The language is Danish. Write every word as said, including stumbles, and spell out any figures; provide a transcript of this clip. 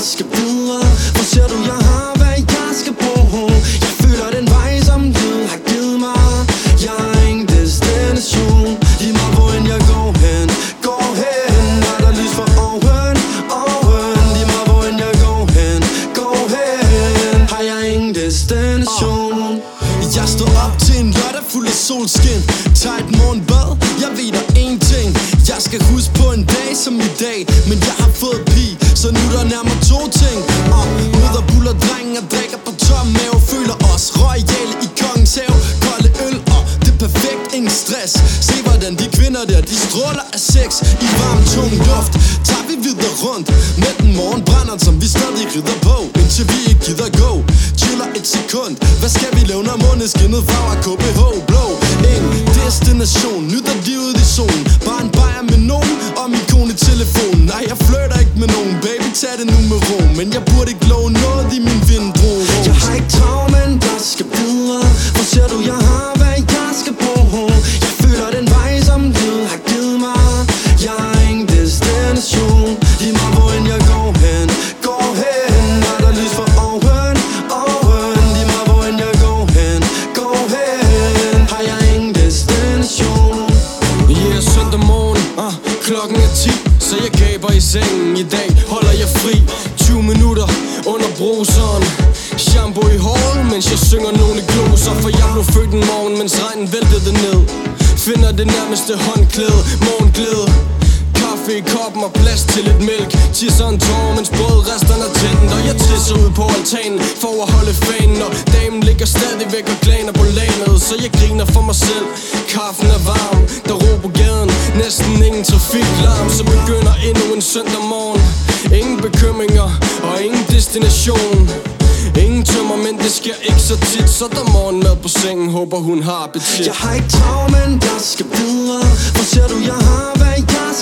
skal videre. For ser du, jeg har hvad jeg skal bruge. Jeg føler den vej som livet har givet mig. Jeg har ingen destination. Lige meget hvor end jeg går hen, går hen. Er der lys for oven, oven. Lige meget hvor end jeg går hen, går hen. Har jeg ingen destination. Jeg står op til en lørdag fuld af solskin. Tager et morgenbad, jeg ved der en ting. Jeg skal huske på en dag som i dag. Men jeg har fået pige, så nu der nærmer to ting. Og møder buller drengen og drikker på tom mave. Føler os royale i kongens have. Kolde øl og det er perfekt, ingen stress. Se hvordan de kvinder der, de stråler af sex. I varm tung luft, tager vi videre rundt. Med den morgen brænder, som vi stadig rider på. Indtil vi ikke gider gå, chiller et sekund. Hvad skal vi lave når måneskinnet farver K B H blå? Ingen destination, nyder livet i zonen. Bare en bajer med nogen og min kone i telefonen. Nej, jeg flirter ikke med nogen, baby, tag det nu med ro. Men jeg burde ikke love noget i min vindbro. Jeg har ikke travlt, men der skal videre. For ser du, jeg har hvad jeg skal bruge. Jeg føler den vej som livet har givet mig. Jeg har ingen destination. Lige meget hvor end jeg går hen, går hen. Er der lys for oven, oven. Lige meget hvor end jeg går hen, går hen. Har jeg ingen destination. Yeah, søndag morgen, uh, klokken er ti. Så jeg gaber i sengen. I dag holder jeg fri tyve minutter under bruseren. Shampoo i håret, mens jeg synger nogle gloser. For jeg blev født en morgen, mens regnen væltede ned. Finder det nærmeste håndklæde, morgenglæde. Kaffe i koppen og plads til lidt mælk. Tisser en tår, mens brødresterne er tændt. Og jeg tisser ud på altanen for at holde fanen. Og damen ligger stadigvæk og glaner på lanet. Så jeg griner for mig selv. Kaffen er varm, der ro på gaden. Næsten ingen trafiklarm. Så begynder endnu en søndag morgen. Ingen bekymringer og ingen destination. Ingen tømmer, men det sker ikke så tit. Så der morgenmad på sengen, håber hun har appetit. Jeg har ikke travlt, men der skal videre. For ser du, jeg har hvad jeg